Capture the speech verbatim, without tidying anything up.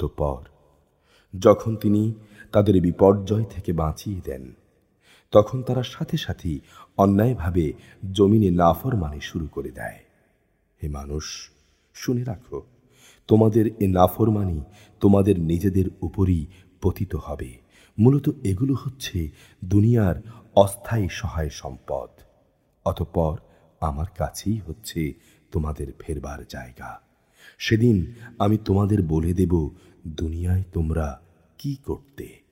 অতঃপর যখন তিনি তাদের বিপর্যয় থেকে বাঁচিয়ে দেন, তখন তারা সাথে সাথেই অন্যায়ভাবে জমিনে নাফরমানি শুরু করে দেয়। হে মানুষ, শুনে রাখো, তোমাদের এ নাফরমানি তোমাদের নিজেদের উপরই পতিত হবে। মূলত এগুলো হচ্ছে দুনিয়ার অস্থায়ী সহায় সম্পদ। অতঃপর আমার কাছেই হচ্ছে তোমাদের ফেরবার জায়গা। সেদিন আমি তোমাদের বলে দেব দুনিয়ায় তোমরা কি করতে।